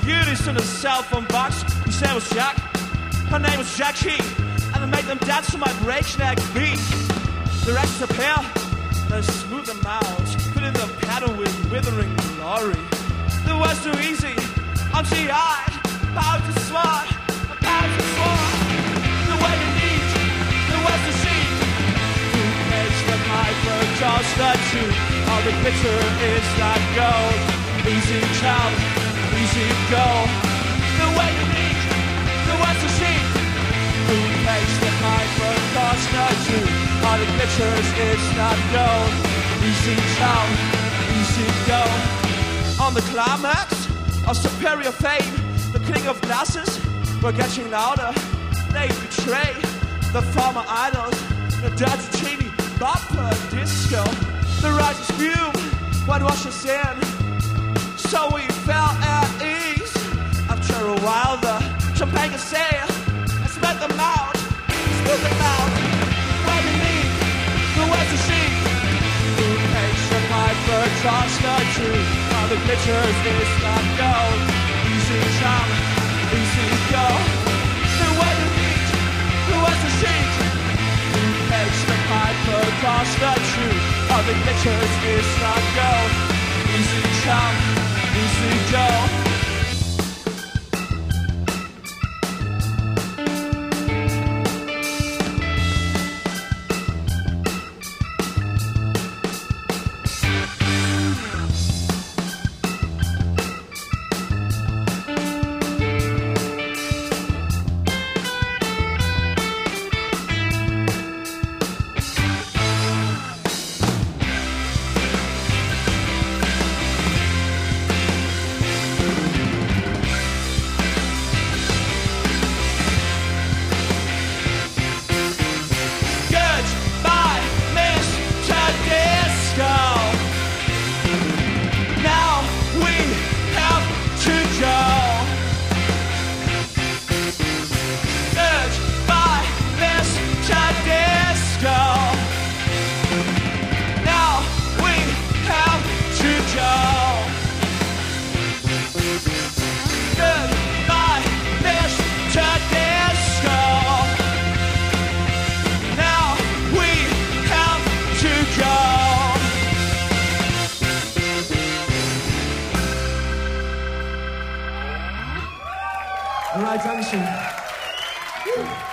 beauties in a cell phone box. His name was Jack, her name was Jackie, and I made them dance to my breakneck beat. The rest appear, and I smooth them out, filling the paddle with withering glory. The words too easy, I'm G.I., power to smart, power to smart. The way you need, the words to see. Who makes the piper just the truth? All the glitter is not gold. Easy child, easy go. The way you need, the words to see. Who makes the piper just the truth? All the glitter is not gold. Easy child, easy go. On the climax of superior fame, the king of glasses were getting louder. They betray the former idols, the dirty teeny bopper disco. The rising spume would wash us in, so we fell at ease. After a while, the champagne could sail and spread them out, spill them out. Where we need the words to see. Who makes the piper toss the truth? All the glitters is not gold. Easy charm, easy go. The way you need, the words to see. Who makes the piper toss the truth? All the glitters is not gold. Easy charm, easy go. All right, Dankeschön.